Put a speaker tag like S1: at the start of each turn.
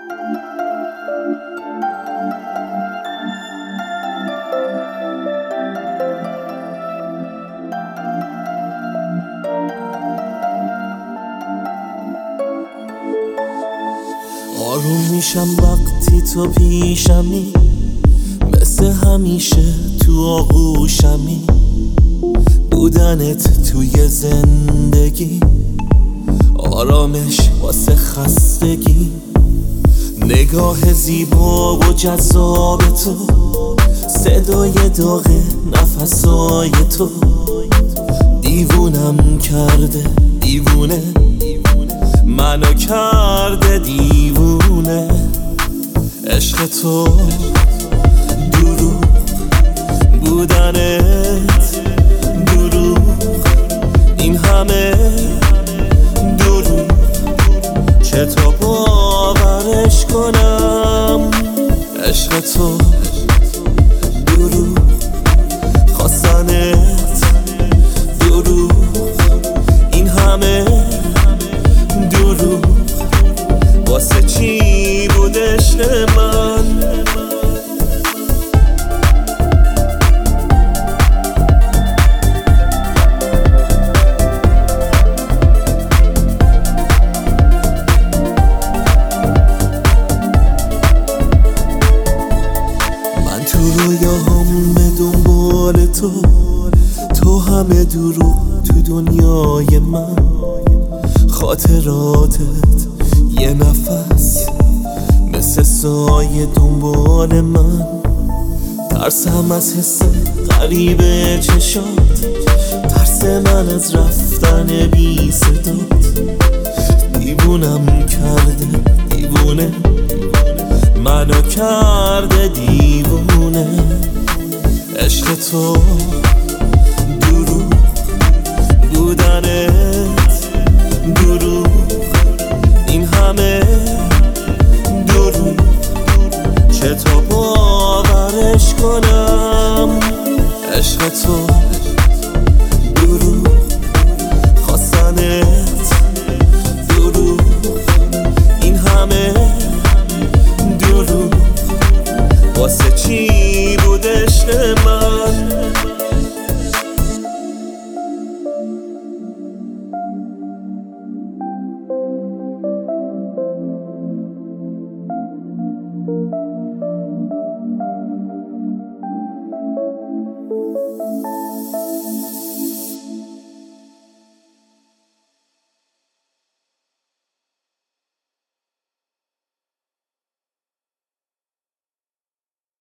S1: آروم میشم وقتی تو پیشمی، مثل همیشه تو آغوشمی. بودنت توی زندگی آرامش واسه خستگی. نگاه زیبا و جذاب تو، صدای داغ نفسای تو، دیوونم کرده دیوونه، منو کرده دیوونه. عشق تو دروغ بودنت، دروغ این همه دروغ، چطور باورش کنم؟ عشق تو دروغ خواستنت، دروغ این همه دروغ، واسه چی بود عشق من؟ من تو رویاهام به دنبال تو، تو همه دروغ تو دنیای من. خاطراتت یه نفس مثل سایه دنبال من. ترسم از حس غریب چشات، ترس من از رفتن بی صدات. دیوونم کرده دیوونه، منو کرده دیوونه. عشق تو دروغ بودنه،